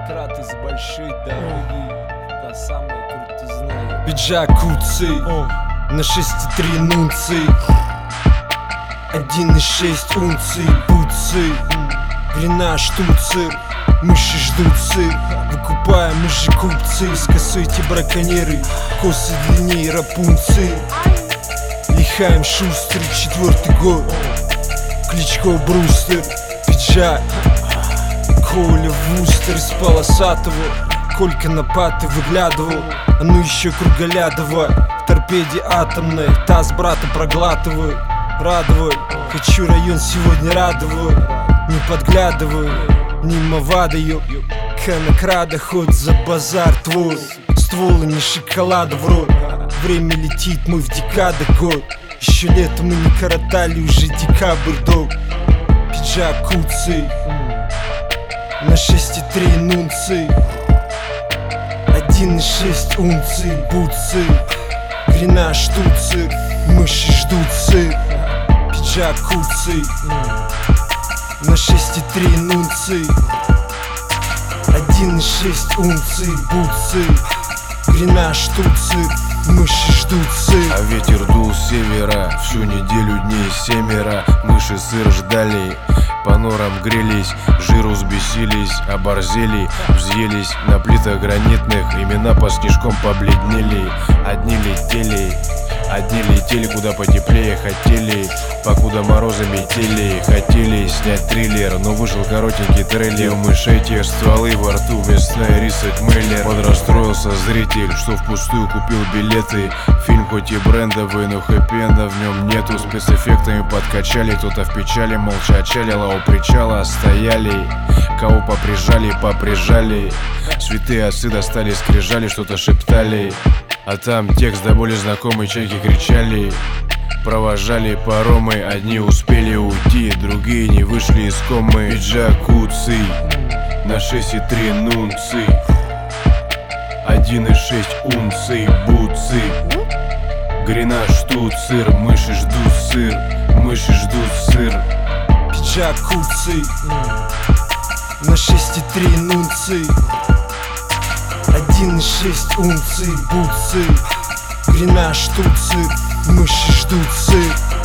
траты с большой дороги, та самая крутизна. Пиджак Уци, на 6,3 нунций, 1,6 унций, бутсы, грена штуцер, мыши ждут сыр. Выкупаем мы же купцы, с косой те браконьеры, косы длиннее Рапунцель. Лихаем Шустер, 4-й год, Кличко Брустер, пиджак Коля Вустер из полосатого, Колька на паты выглядывал, а ну еще круголя давай. В торпеде атомной таз брата проглатываю. Радовать, хочу район сегодня радовать. Не подглядываю, мимо вадаю, конокрада хоть за базар твой. Стволы не шоколада в рот, время летит, мы в декады год. Еще лето мы не коротали, уже декабрь дог. Пиджак Уци, на 6,3 нунций, 1,6 унций, бутсы, грена штуцер, мыши ждут сыр. Пиджак Уци, на 6,3 нунций, 1,6 унций, бутсы, грена штуцер, мыши ждут сыр. А ветер дул с севера, всю неделю дней 7. Мыши сыр ждали, по норам грелись, жиру взбесились, оборзели, взъелись на плитах гранитных, имена по снежком побледнели. Одни летели, куда потеплее хотели, покуда морозы метели. Хотели снять триллер, но вышел коротенький трейлер. У мышей те стволы во рту, мясная риса Мейлер. Подрастроился зритель, что впустую купил билеты. Фильм хоть и брендовый, но хэппи-энда в нем нету. Спецэффектами подкачали, кто-то в печали молча отчалил, а у причала стояли. Кого поприжали, святые отцы достали скрижали, что-то шептали. А там текст до боли знакомый, чайки кричали. Провожали паромы, одни успели уйти, другие не вышли из комы. Пиджак Уци, на 6,3 нунций, 1,6 унций, бутсы, грена штуцер, мыши ждут сыр. Пиджак Уци, на 6,3 нунций, 1,6 унций, бутсы, грена штуцер, мыши ждут сыр.